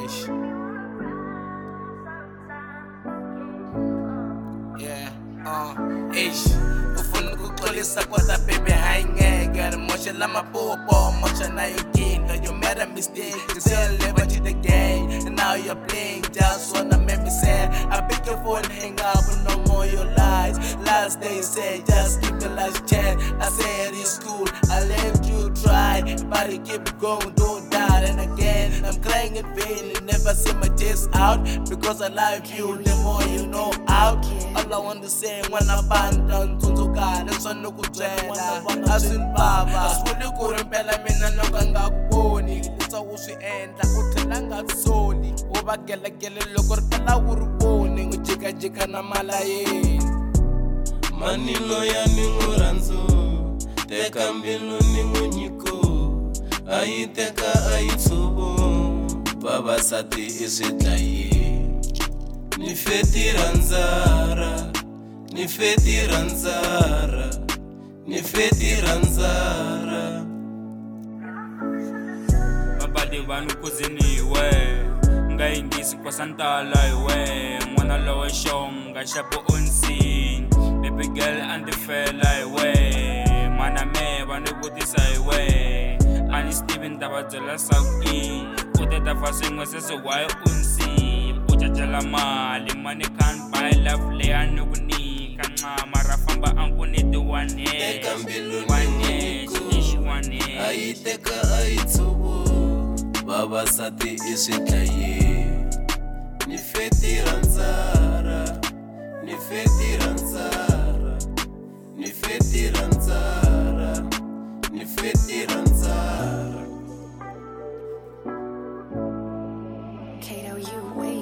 Ish. Yeah, ish. Ufuna ukuxolisa kodwa baby hayingeke. Moshela amaphupho, mosha nayo inkinga. You made a mistake, you still live into the game. And now you're playing, just wanna make me sad. I pick your phone, hang up, no more your lies. Last day you said, just give me last chance. I said it's cool, I let you try. But you keep going, don't die. And again, I'm crying in vain. You never see my tears out. Because I love you, the more you know out. All I want to say when I band down to God, that's on the good trailer. I seen Baba, I swear to God, Bella Mina no ganga boni. It's a wushi end, I put a langa soli. Over Gella look or Pala Urboning, Jika Jika Namalaye. Manilo ya ninguranzo, teka mbilu ningunyiko, aiteka aitsubo, baba sati isitaye. Nifeti ranzara, nifeti ranzara, nifeti ranzara. Mabadi vanu kuzini we, nga ingisi kwa santala we, mwana lowe shonga shapo unsin, baby girl and the fella we, mana me vanu kutisa we, ani Steven tabatela sauki, uteta fasingwe sese wae unsin, ujajala mali, money can't buy love le anuguni, kanma marafamba ankuniti wane, Teka mbilu ningunyiko, aiteka aitsubo, baba sati isitaye. Nifeti ranzara, nifeti ranzara, nifeti ranzara, nifeti ranzara. Kato, you way